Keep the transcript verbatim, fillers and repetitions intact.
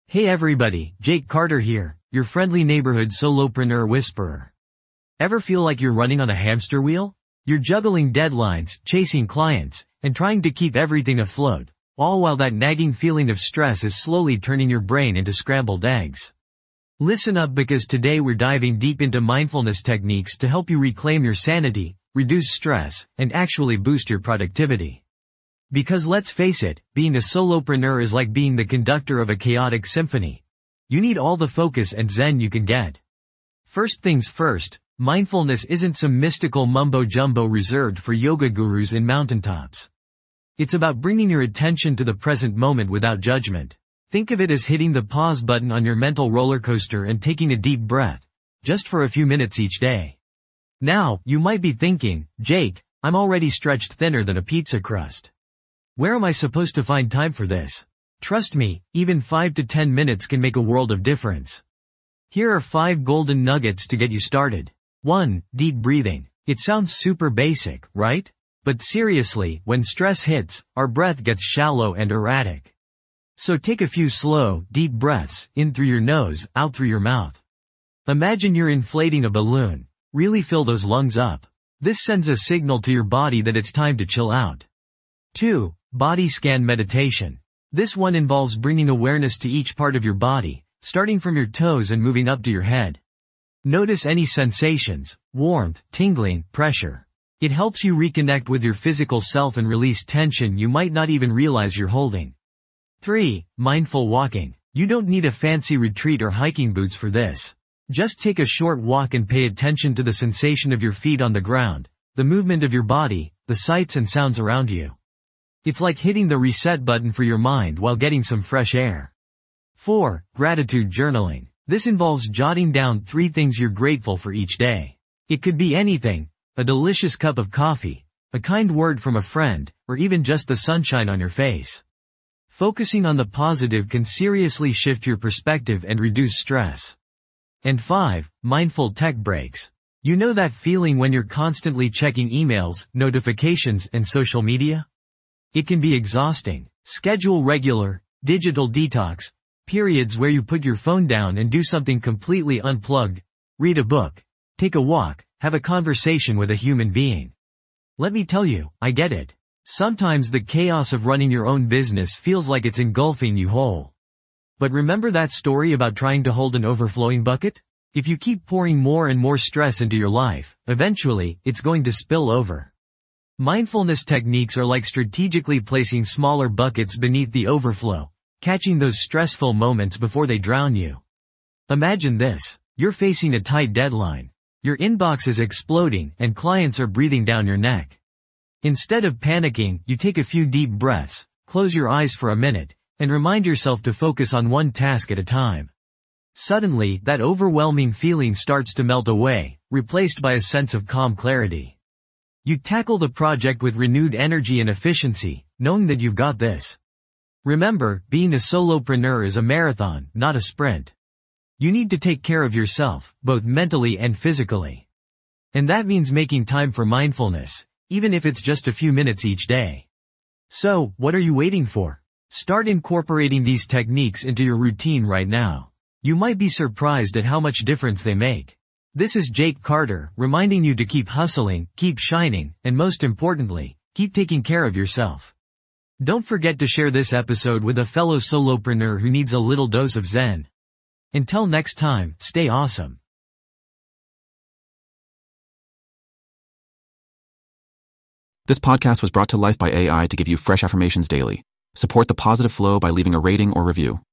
Hey everybody, Jake Carter here, your friendly neighborhood solopreneur whisperer. Ever feel like you're running on a hamster wheel? You're juggling deadlines, chasing clients, and trying to keep everything afloat, all while that nagging feeling of stress is slowly turning your brain into scrambled eggs. Listen up, because today we're diving deep into mindfulness techniques to help you reclaim your sanity, reduce stress, and actually boost your productivity. Because let's face it, being a solopreneur is like being the conductor of a chaotic symphony. You need all the focus and zen you can get. First things first, mindfulness isn't some mystical mumbo-jumbo reserved for yoga gurus in mountaintops. It's about bringing your attention to the present moment without judgment. Think of it as hitting the pause button on your mental roller coaster and taking a deep breath, just for a few minutes each day. Now, you might be thinking, Jake, I'm already stretched thinner than a pizza crust. Where am I supposed to find time for this? Trust me, even five to ten minutes can make a world of difference. Here are five golden nuggets to get you started. one. Deep breathing. It sounds super basic, right? But seriously, when stress hits, our breath gets shallow and erratic. So take a few slow, deep breaths, in through your nose, out through your mouth. Imagine you're inflating a balloon. Really fill those lungs up. This sends a signal to your body that it's time to chill out. two. Body scan meditation. This one involves bringing awareness to each part of your body, starting from your toes and moving up to your head. Notice any sensations, warmth, tingling, pressure. It helps you reconnect with your physical self and release tension you might not even realize you're holding. three. Mindful walking. You don't need a fancy retreat or hiking boots for this. Just take a short walk and pay attention to the sensation of your feet on the ground, the movement of your body, the sights and sounds around you. It's like hitting the reset button for your mind while getting some fresh air. four. Gratitude journaling. This involves jotting down three things you're grateful for each day. It could be anything: a delicious cup of coffee, a kind word from a friend, or even just the sunshine on your face. Focusing on the positive can seriously shift your perspective and reduce stress. And five. Mindful tech breaks. You know that feeling when you're constantly checking emails, notifications, and social media? It can be exhausting. Schedule regular, digital detox periods where you put your phone down and do something completely unplugged. Read a book, take a walk, have a conversation with a human being. Let me tell you, I get it. Sometimes the chaos of running your own business feels like it's engulfing you whole. But remember that story about trying to hold an overflowing bucket? If you keep pouring more and more stress into your life, eventually, it's going to spill over. Mindfulness techniques are like strategically placing smaller buckets beneath the overflow, catching those stressful moments before they drown you. Imagine this. You're facing a tight deadline. Your inbox is exploding and clients are breathing down your neck. Instead of panicking, you take a few deep breaths, close your eyes for a minute, and remind yourself to focus on one task at a time. Suddenly, that overwhelming feeling starts to melt away, replaced by a sense of calm clarity. You tackle the project with renewed energy and efficiency, knowing that you've got this. Remember, being a solopreneur is a marathon, not a sprint. You need to take care of yourself, both mentally and physically. And that means making time for mindfulness, even if it's just a few minutes each day. So, what are you waiting for? Start incorporating these techniques into your routine right now. You might be surprised at how much difference they make. This is Jake Carter, reminding you to keep hustling, keep shining, and most importantly, keep taking care of yourself. Don't forget to share this episode with a fellow solopreneur who needs a little dose of zen. Until next time, stay awesome. This podcast was brought to life by A I to give you fresh affirmations daily. Support the positive flow by leaving a rating or review.